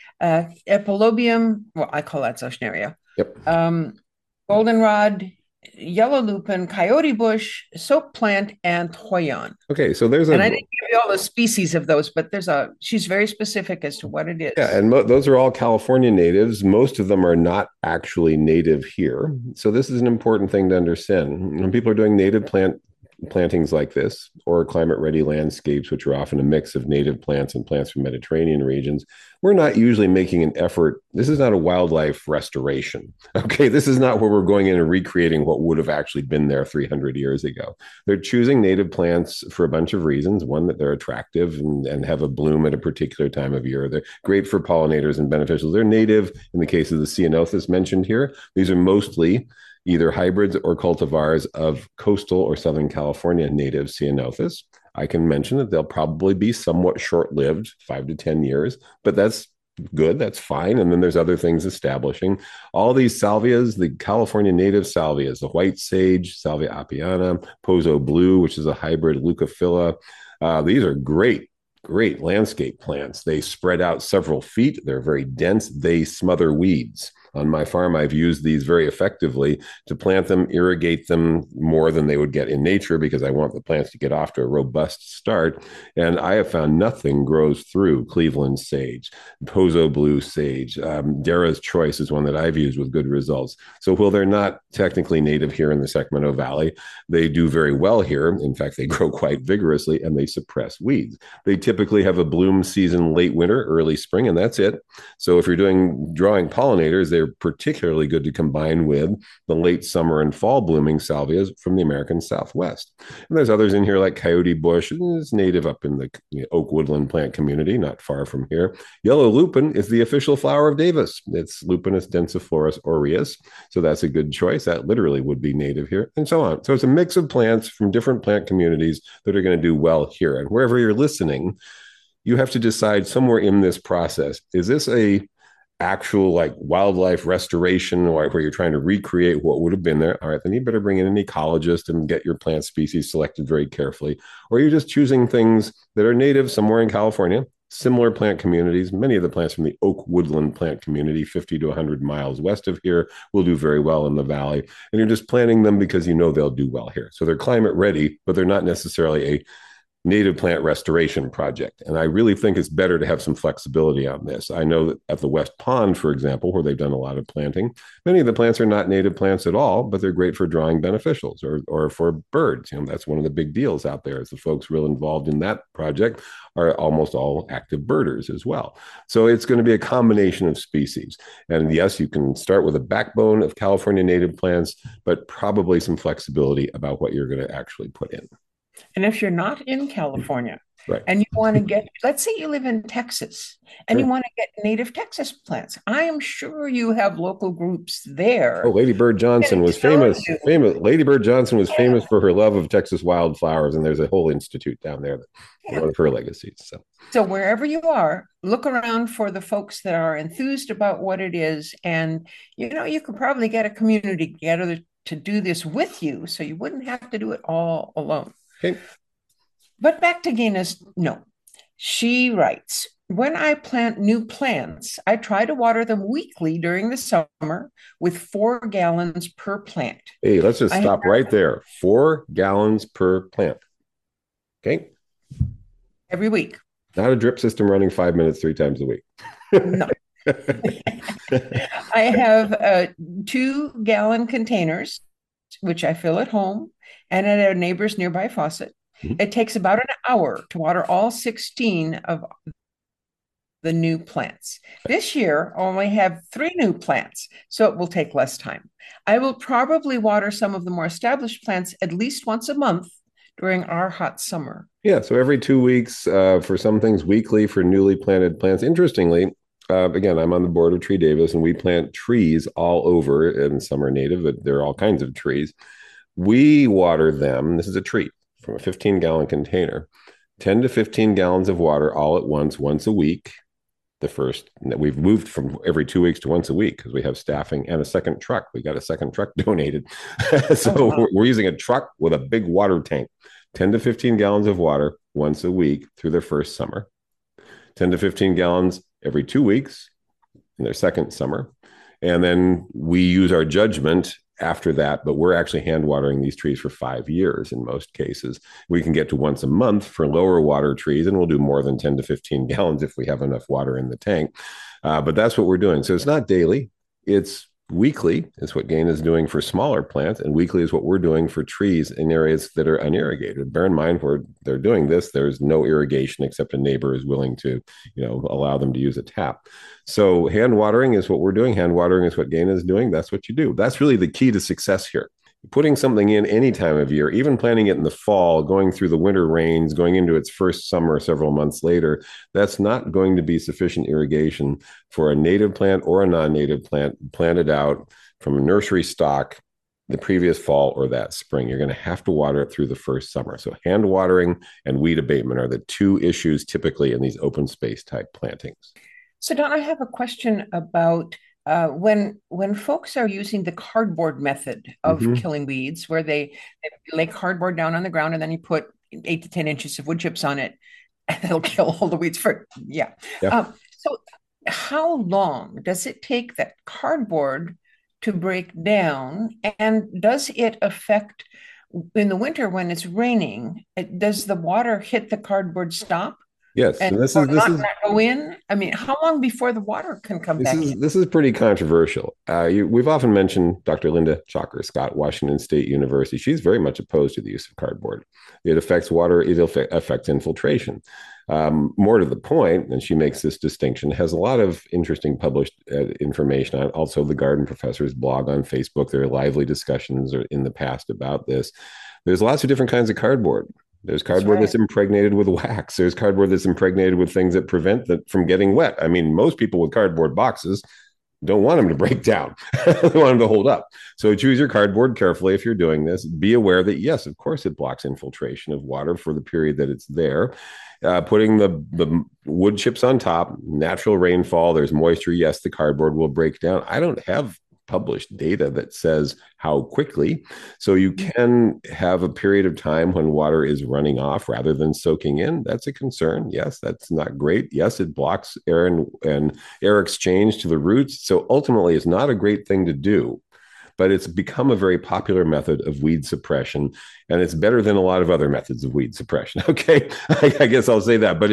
epilobium, well, I call that Zosneria. Yep. Goldenrod, yellow lupin, coyote bush, soap plant, and Hoyon. Okay, so and I didn't give you all the species of those, but she's very specific as to what it is. Yeah, and those are all California natives. Most of them are not actually native here. So this is an important thing to understand. When people are doing native plantings like this, or climate-ready landscapes, which are often a mix of native plants and plants from Mediterranean regions, we're not usually making an effort. This is not a wildlife restoration. Okay, this is not where we're going in and recreating what would have actually been there 300 years ago. They're choosing native plants for a bunch of reasons. One, that they're attractive and have a bloom at a particular time of year. They're great for pollinators and beneficials. They're native in the case of the ceanothus mentioned here. These are mostly either hybrids or cultivars of coastal or Southern California native ceanothus. I can mention that they'll probably be somewhat short-lived, 5 to 10 years, but that's good, that's fine. And then there's other things establishing. All these salvias, the California native salvias, the white sage, Salvia apiana, Pozo blue, which is a hybrid Leucophila. These are great landscape plants. They spread out several feet. They're very dense. They smother weeds. On my farm, I've used these very effectively to plant them, irrigate them more than they would get in nature because I want the plants to get off to a robust start. And I have found nothing grows through Cleveland sage, Pozo blue sage. Dara's Choice is one that I've used with good results. So while they're not technically native here in the Sacramento Valley, they do very well here. In fact, they grow quite vigorously and they suppress weeds. They typically have a bloom season late winter, early spring, and that's it. So if you're drawing pollinators, they're particularly good to combine with the late summer and fall blooming salvias from the American Southwest. And there's others in here like coyote bush. It's native up in the oak woodland plant community, not far from here. Yellow lupin is the official flower of Davis. It's Lupinus densiflorus aureus. So that's a good choice. That literally would be native here, and so on. So it's a mix of plants from different plant communities that are going to do well here. And wherever you're listening, you have to decide somewhere in this process, is this a actual like wildlife restoration or where you're trying to recreate what would have been there? All right, then you better bring in an ecologist and get your plant species selected very carefully. Or you're just choosing things that are native somewhere in California, similar plant communities. Many of the plants from the oak woodland plant community, 50 to 100 miles west of here, will do very well in the valley. And you're just planting them because you know they'll do well here. So they're climate ready, but they're not necessarily a native plant restoration project. And I really think it's better to have some flexibility on this. I know that at the West Pond, for example, where they've done a lot of planting, many of the plants are not native plants at all, but they're great for drawing beneficials or for birds. That's one of the big deals out there is the folks real involved in that project are almost all active birders as well. So it's going to be a combination of species. And yes, you can start with a backbone of California native plants, but probably some flexibility about what you're going to actually put in. And if you're not in California, right, and you want to get, let's say you live in Texas and you want to get native Texas plants, I am sure you have local groups there. Oh, Lady Bird Johnson was famous. Lady Bird Johnson was famous for her love of Texas wildflowers, and there's a whole institute down there that one of her legacies. So wherever you are, look around for the folks that are enthused about what it is, and you could probably get a community together to do this with you, so you wouldn't have to do it all alone. Okay. But back to Gina's note. She writes, when I plant new plants, I try to water them weekly during the summer with 4 gallons per plant. Hey, let's just stop right there. 4 gallons per plant. Okay. Every week. Not a drip system running 5 minutes 3 times a week. No. I have 2-gallon containers, which I fill at home and at a neighbor's nearby faucet. Mm-hmm. It takes about an hour to water all 16 of the new plants. This year, I only have 3 new plants, so it will take less time. I will probably water some of the more established plants at least once a month during our hot summer. Yeah, so every 2 weeks, for some things weekly for newly planted plants. Interestingly, again, I'm on the board of Tree Davis, and we plant trees all over, and some are native, but there are all kinds of trees. We water them, this is a treat, from a 15-gallon container, 10 to 15 gallons of water all at once a week. We've moved from every 2 weeks to once a week because we have staffing and a second truck. We got a second truck donated. So we're using a truck with a big water tank, 10 to 15 gallons of water once a week through their first summer, 10 to 15 gallons every 2 weeks in their second summer. And then we use our judgment after that, but we're actually hand watering these trees for 5 years in most cases. We can get to once a month for lower water trees, and we'll do more than 10 to 15 gallons if we have enough water in the tank. But that's what we're doing. So it's not daily, it's weekly is what Gain is doing for smaller plants, and weekly is what we're doing for trees in areas that are unirrigated. Bear in mind, where they're doing this, there's no irrigation except a neighbor is willing to, allow them to use a tap. So hand watering is what we're doing. Hand watering is what Gain is doing. That's what you do. That's really the key to success here. Putting something in any time of year, even planting it in the fall, going through the winter rains, going into its first summer several months later, that's not going to be sufficient irrigation for a native plant or a non-native plant planted out from a nursery stock the previous fall or that spring. You're going to have to water it through the first summer. So hand watering and weed abatement are the 2 issues typically in these open space type plantings. So Don, I have a question about when folks are using the cardboard method of killing weeds, where they lay cardboard down on the ground and then you put 8 to 10 inches of wood chips on it, and that'll kill all the weeds so how long does it take that cardboard to break down, and does it affect in the winter when it's raining? Does the water hit the cardboard stop? Yes, and this is go in. I mean, how long before the water can come back in? This is pretty controversial. We've often mentioned Dr. Linda Chalker-Scott, Washington State University. She's very much opposed to the use of cardboard. It affects water. It affects infiltration. More to the point, and she makes this distinction, has a lot of interesting published information on also the Garden Professor's blog on Facebook. There are lively discussions in the past about this. There's lots of different kinds of cardboard. There's cardboard that's impregnated with wax. There's cardboard that's impregnated with things that prevent that from getting wet. I mean, most people with cardboard boxes don't want them to break down. They want them to hold up. So choose your cardboard carefully if you're doing this. Be aware that, yes, of course, it blocks infiltration of water for the period that it's there. Putting the wood chips on top, natural rainfall, there's moisture. Yes, the cardboard will break down. I don't have published data that says how quickly. So you can have a period of time when water is running off rather than soaking in. That's a concern. Yes, that's not great. Yes, it blocks air and air exchange to the roots. So ultimately, it's not a great thing to do. but it's become a very popular method of weed suppression, and it's better than a lot of other methods of weed suppression. Okay, I guess I'll say that, but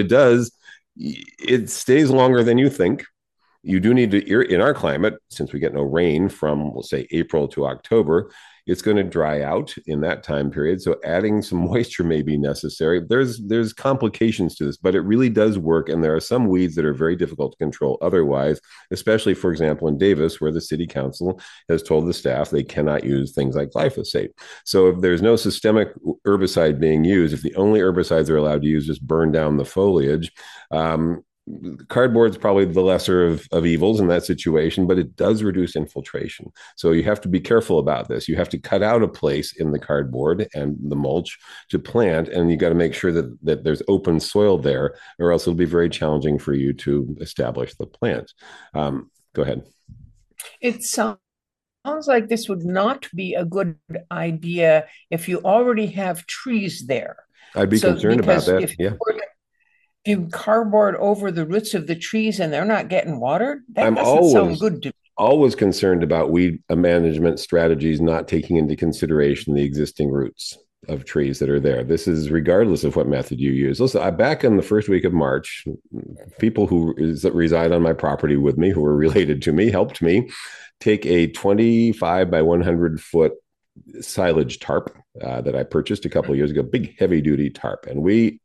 it stays longer than you think. You do need to, in our climate, since we get no rain from, we'll say, April to October, it's going to dry out in that time period. So adding some moisture may be necessary. There's complications to this, but it really does work. And there are some weeds that are very difficult to control otherwise, especially, for example, in Davis, where the city council has told the staff they cannot use things like glyphosate. So if there's no systemic herbicide being used, if the only herbicides they're allowed to use just burn down the foliage, cardboard is probably the lesser of evils in that situation, but it does reduce infiltration. So you have to be careful about this. You have to cut out a place in the cardboard and the mulch to plant, and you got to make sure that there's open soil there, or else it'll be very challenging for you to establish the plant. Go ahead. It sounds like this would not be a good idea if you already have trees there. I'd be concerned about that. Yeah. You cardboard over the roots of the trees and they're not getting watered, that doesn't sound good to me. Always concerned about weed management strategies not taking into consideration the existing roots of trees that are there. This is regardless of what method you use. Listen, back in the first week of March, people who reside on my property with me, who are related to me, helped me take a 25 by 100 foot silage tarp that I purchased a couple of years ago, big heavy duty tarp. And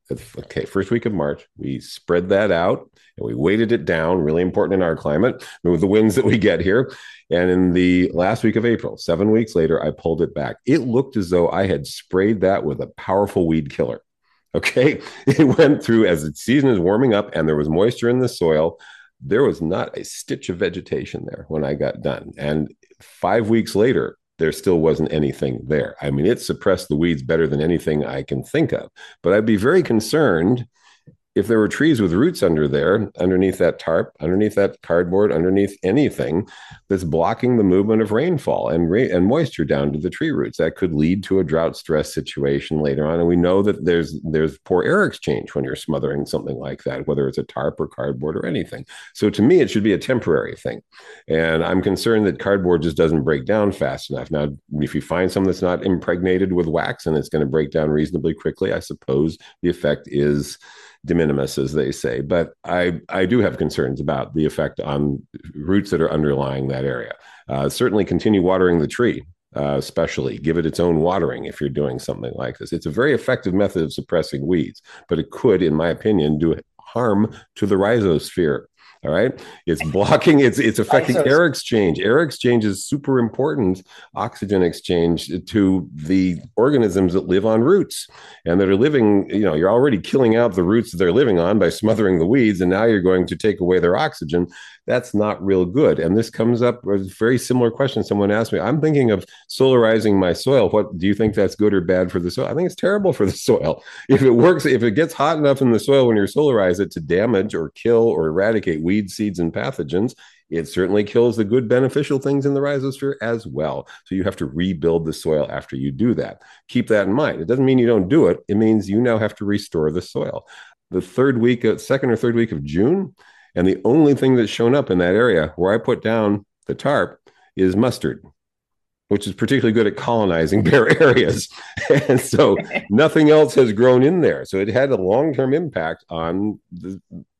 first week of March, we spread that out and we weighted it down, really important in our climate, with the winds that we get here. And in the last week of April, 7 weeks later, I pulled it back. It looked as though I had sprayed that with a powerful weed killer. Okay. It went through as the season is warming up and there was moisture in the soil. There was not a stitch of vegetation there when I got done. And 5 weeks later, there still wasn't anything there. I mean, it suppressed the weeds better than anything I can think of. But I'd be very concerned if there were trees with roots underneath that tarp, underneath that cardboard, underneath anything that's blocking the movement of rainfall and moisture down to the tree roots. That could lead to a drought stress situation later on. And we know that there's poor air exchange when you're smothering something like that, whether it's a tarp or cardboard or anything. So to me, it should be a temporary thing. And I'm concerned that cardboard just doesn't break down fast enough. Now, if you find something that's not impregnated with wax and it's going to break down reasonably quickly, I suppose the effect is de minimis, as they say. But I do have concerns about the effect on roots that are underlying that area. Certainly continue watering the tree, especially give it its own watering if you're doing something like this. It's a very effective method of suppressing weeds, but it could, in my opinion, do harm to the rhizosphere. All right. It's blocking, it's affecting air exchange. Air exchange is super important, oxygen exchange to the organisms that live on roots and that are living, you're already killing out the roots that they're living on by smothering the weeds. And now you're going to take away their oxygen. That's not real good. And this comes up with a very similar question. Someone asked me, I'm thinking of solarizing my soil. What do you think that's good or bad for the soil? I think it's terrible for the soil. If it works, if it gets hot enough in the soil when you solarize it to damage or kill or eradicate weeds, seeds, and pathogens, it certainly kills the good beneficial things in the rhizosphere as well. So you have to rebuild the soil after you do that. Keep that in mind. It doesn't mean you don't do it. It means you now have to restore the soil. The second or third week of June, and the only thing that's shown up in that area where I put down the tarp is mustard, which is particularly good at colonizing bare areas. And so nothing else has grown in there. So it had a long-term impact on the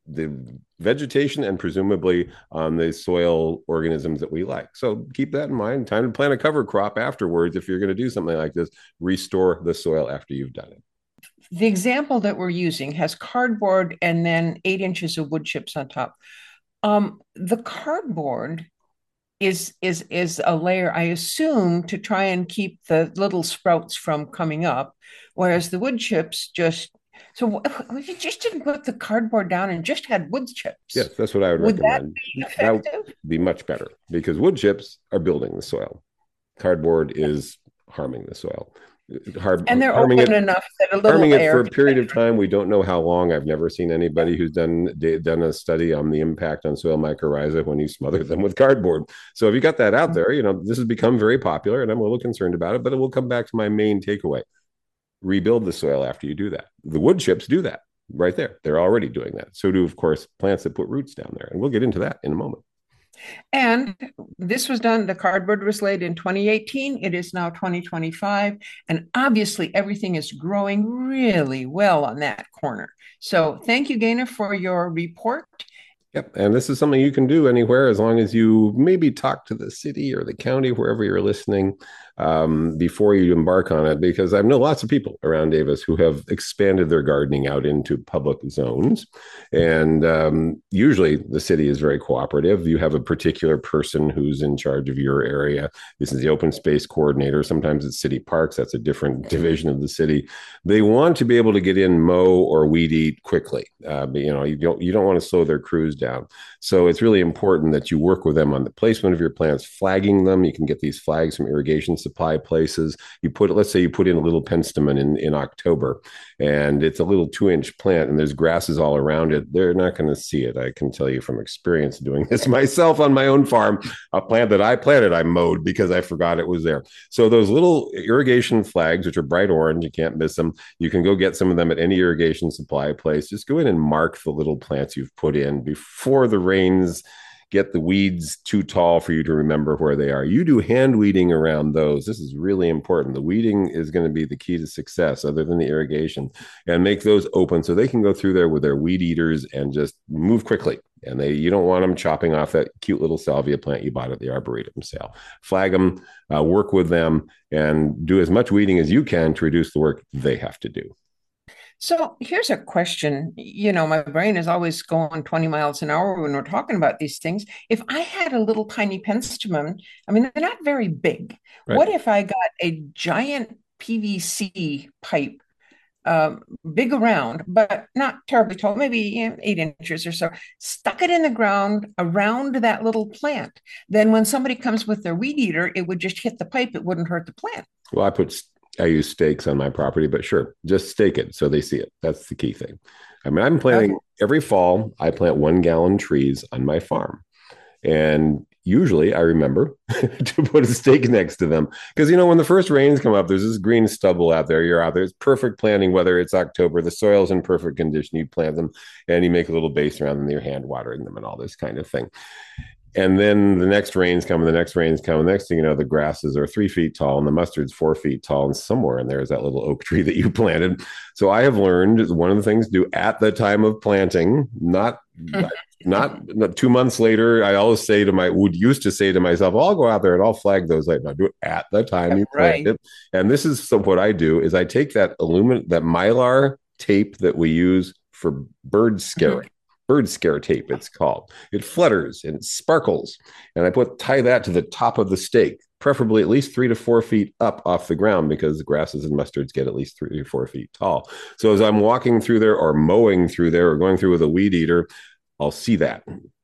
vegetation and presumably on the soil organisms that we like. So keep that in mind. Time to plant a cover crop afterwards. If you're going to do something like this, restore the soil after you've done it. The example that we're using has cardboard and then 8 inches of wood chips on top. The cardboard is a layer, I assume, to try and keep the little sprouts from coming up, whereas the wood chips so if you just didn't put the cardboard down and just had wood chips. Yes, that's what I would recommend. That would be much better because wood chips are building the soil. Cardboard is harming the soil. And they're open enough that a little harming it air for a period of time. We don't know how long. I've never seen anybody who's done a study on the impact on soil mycorrhiza when you smother them with cardboard. So if you got that out there, this has become very popular and I'm a little concerned about it, but it will come back to my main takeaway. Rebuild the soil after you do that. The wood chips do that right there. They're already doing that. So do, of course, plants that put roots down there. And we'll get into that in a moment. And this was done, the cardboard was laid in 2018. It is now 2025. And obviously, everything is growing really well on that corner. So thank you, Gaina, for your report. Yep. And this is something you can do anywhere as long as you maybe talk to the city or the county, wherever you're listening, before you embark on it. Because I know lots of people around Davis who have expanded their gardening out into public zones. And usually the city is very cooperative. You have a particular person who's in charge of your area. This is the open space coordinator. Sometimes it's city parks. That's a different division of the city. They want to be able to get in, mow, or weed eat quickly. But, you don't want to slow their crews down. So it's really important that you work with them on the placement of your plants, flagging them. You can get these flags from irrigation supply places. Let's say you put in a little penstemon in October, and it's a little 2-inch plant and there's grasses all around it. They're not going to see it. I can tell you from experience doing this myself on my own farm. A plant that I planted, I mowed because I forgot it was there. So those little irrigation flags, which are bright orange, you can't miss them. You can go get some of them at any irrigation supply place. Just go in and mark the little plants you've put in before the rains get the weeds too tall for you to remember where they are. You do hand weeding around those. This is really important. The weeding is going to be the key to success other than the irrigation, and make those open so they can go through there with their weed eaters and just move quickly. And you don't want them chopping off that cute little salvia plant you bought at the Arboretum sale. Flag them, work with them, and do as much weeding as you can to reduce the work they have to do. So here's a question. My brain is always going 20 miles an hour when we're talking about these things. If I had a little tiny penstemon, I mean, they're not very big. Right. What if I got a giant PVC pipe, big around, but not terribly tall, maybe 8 inches or so, stuck it in the ground around that little plant? Then when somebody comes with their weed eater, it would just hit the pipe. It wouldn't hurt the plant. Well, I use stakes on my property, but sure, just stake it so they see it. That's the key thing. I mean, I'm planting every fall, I plant 1-gallon trees on my farm. And usually I remember to put a stake next to them. Because, when the first rains come up, there's this green stubble out there. You're out there. It's perfect planting, whether it's October, the soil's in perfect condition. You plant them and you make a little base around them, you're hand watering them and all this kind of thing. And then the next rains come, and the next rains come. And the next thing you know, the grasses are 3 feet tall and the mustard's 4 feet tall. And somewhere in there is that little oak tree that you planted. So I have learned one of the things to do at the time of planting, not 2 months later. I always used to say to myself, I'll go out there and I'll flag those later. No, do it at the time you plant it. And this is what I do is I take that that Mylar tape that we use for bird scaring. Bird scare tape, it's called. It flutters and it sparkles. And I tie that to the top of the stake, preferably at least 3 to 4 feet up off the ground, because the grasses and mustards get at least 3 to 4 feet tall. So as I'm walking through there or mowing through there or going through with a weed eater, I'll see that.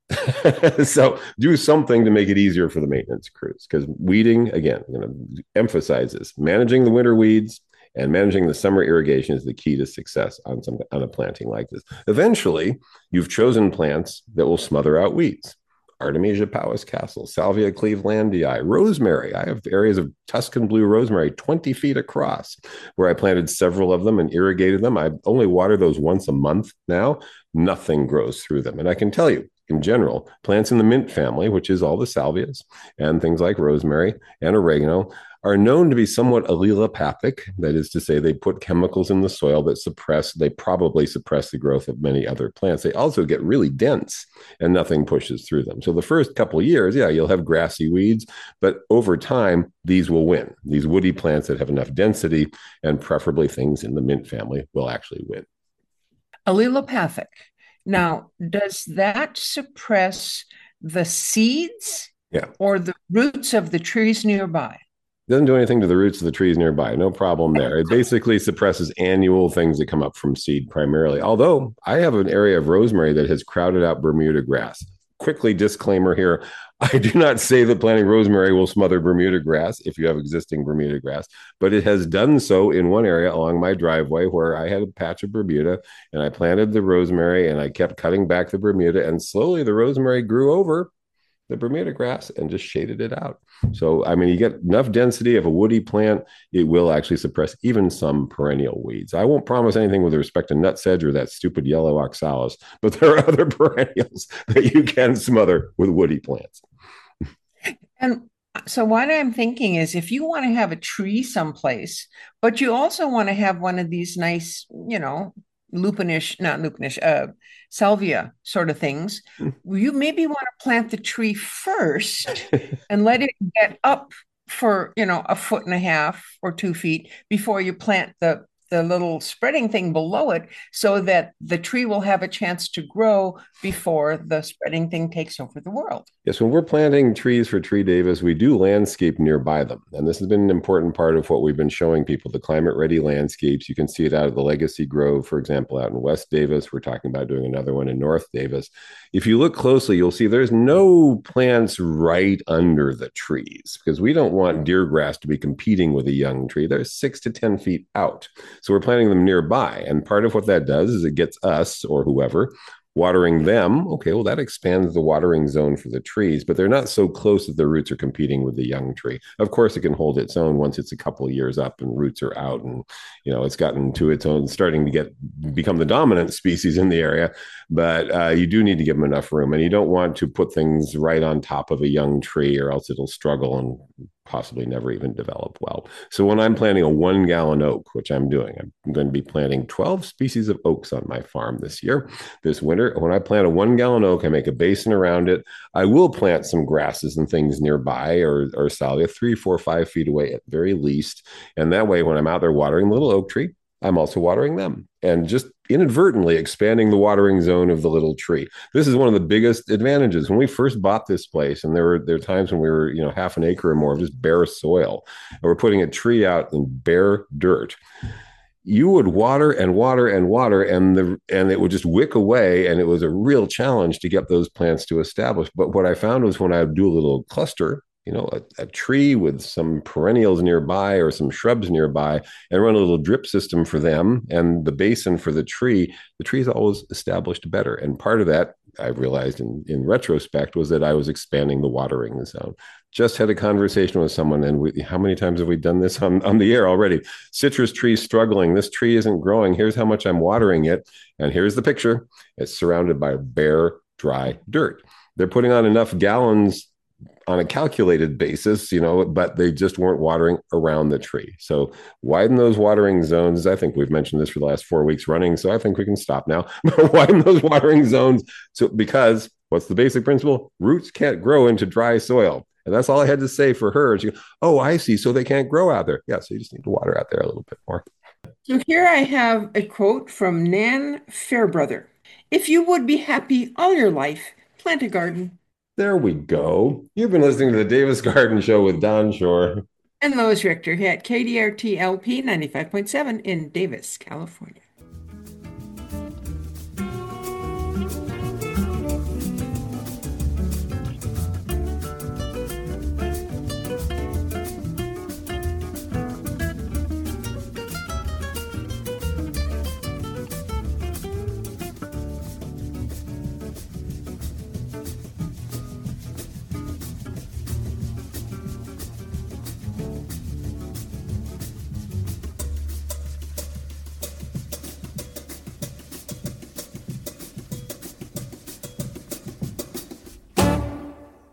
So do something to make it easier for the maintenance crews, because weeding, again, I'm going to emphasize this, managing the winter weeds and managing the summer irrigation is the key to success on a planting like this. Eventually, you've chosen plants that will smother out weeds. Artemisia Powys Castle, Salvia clevelandii, rosemary. I have areas of Tuscan blue rosemary 20 feet across where I planted several of them and irrigated them. I only water those once a month now. Nothing grows through them. And I can tell you, in general, plants in the mint family, which is all the salvias and things like rosemary and oregano, are known to be somewhat allelopathic. That is to say, they put chemicals in the soil that they probably suppress the growth of many other plants. They also get really dense and nothing pushes through them. So the first couple of years, you'll have grassy weeds, but over time, these will win. These woody plants that have enough density, and preferably things in the mint family, will actually win. Allelopathic. Now, does that suppress the seeds or the roots of the trees nearby? Doesn't do anything to the roots of the trees nearby. No problem there. It basically suppresses annual things that come up from seed primarily. Although I have an area of rosemary that has crowded out Bermuda grass. Quickly, disclaimer here. I do not say that planting rosemary will smother Bermuda grass if you have existing Bermuda grass, but it has done so in one area along my driveway where I had a patch of Bermuda and I planted the rosemary and I kept cutting back the Bermuda, and slowly the rosemary grew over the Bermuda grass and just shaded it out. So, I mean, you get enough density of a woody plant, it will actually suppress even some perennial weeds. I won't promise anything with respect to nutsedge or that stupid yellow oxalis, but there are other perennials that you can smother with woody plants. And so what I'm thinking is if you want to have a tree someplace, but you also want to have one of these nice, lupinish, not lupinish, salvia sort of things, you maybe want to plant the tree first and let it get up for, a foot and a half or 2 feet before you plant the little spreading thing below it so that the tree will have a chance to grow before the spreading thing takes over the world. Yes, when we're planting trees for Tree Davis, we do landscape nearby them. And this has been an important part of what we've been showing people, the climate ready landscapes. You can see it out of the Legacy Grove, for example, out in West Davis. We're talking about doing another one in North Davis. If you look closely, you'll see there's no plants right under the trees because we don't want deer grass to be competing with a young tree. They're 6 to 10 feet out. So we're planting them nearby. And part of what that does is it gets us or whoever watering them. Okay, well, that expands the watering zone for the trees, but they're not so close that the roots are competing with the young tree. Of course, it can hold its own once it's a couple of years up and roots are out and, it's gotten to its own, starting to become the dominant species in the area. But you do need to give them enough room, and you don't want to put things right on top of a young tree or else it'll struggle and possibly never even develop well. So when I'm planting a 1-gallon oak, which I'm doing, I'm going to be planting 12 species of oaks on my farm this winter. When I plant a 1-gallon oak, I make a basin around it. I will plant some grasses and things nearby or salvia 3, 4, 5 feet away at the very least. And that way, when I'm out there watering the little oak tree, I'm also watering them and just inadvertently expanding the watering zone of the little tree. This is one of the biggest advantages. When we first bought this place, and there were times when we were, half an acre or more of just bare soil, and we're putting a tree out in bare dirt. You would water and water and water, and it would just wick away, and it was a real challenge to get those plants to establish. But what I found was when I would do a little cluster, a tree with some perennials nearby or some shrubs nearby and run a little drip system for them and the basin for the tree's always established better. And part of that, I realized in retrospect, was that I was expanding the watering zone. Just had a conversation with someone, and how many times have we done this on the air already? Citrus tree struggling. This tree isn't growing. Here's how much I'm watering it. And here's the picture. It's surrounded by bare, dry dirt. They're putting on enough gallons on a calculated basis, but they just weren't watering around the tree. So widen those watering zones. I think we've mentioned this for the last 4 weeks running, so I think we can stop now. Widen those watering zones. Because what's the basic principle? Roots can't grow into dry soil. And that's all I had to say for her. She goes, oh, I see. So they can't grow out there. Yeah, so you just need to water out there a little bit more. So here I have a quote from Nan Fairbrother. If you would be happy all your life, plant a garden. There we go. You've been listening to the Davis Garden Show with Don Shore And Lois Richter here at KDRT LP 95.7 in Davis, California.